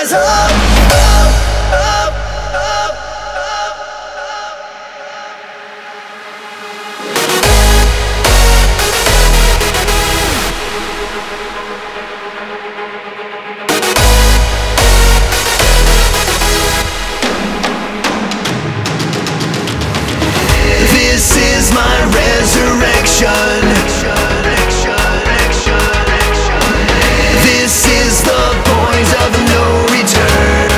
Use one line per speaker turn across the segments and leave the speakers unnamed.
Rise up, up, up, up, up. This is my resurrection. This is the point of no return.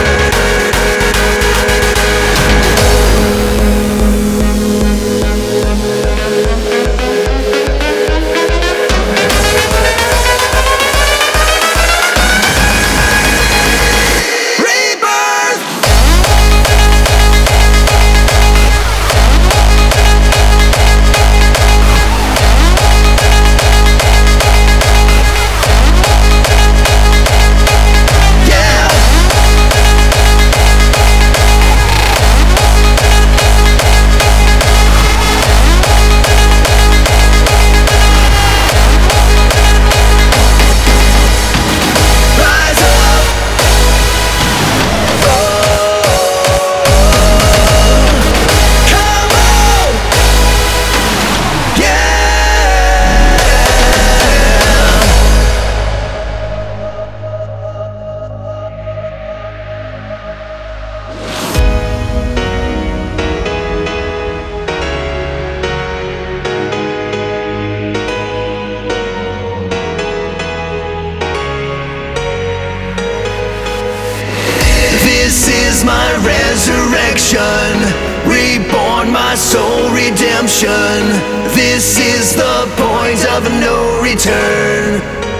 This is my resurrection, reborn, my soul redemption. This is the point of no return.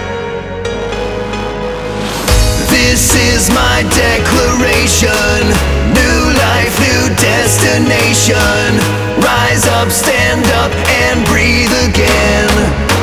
This is my declaration, new life, new destination. Rise up, stand up, and breathe again.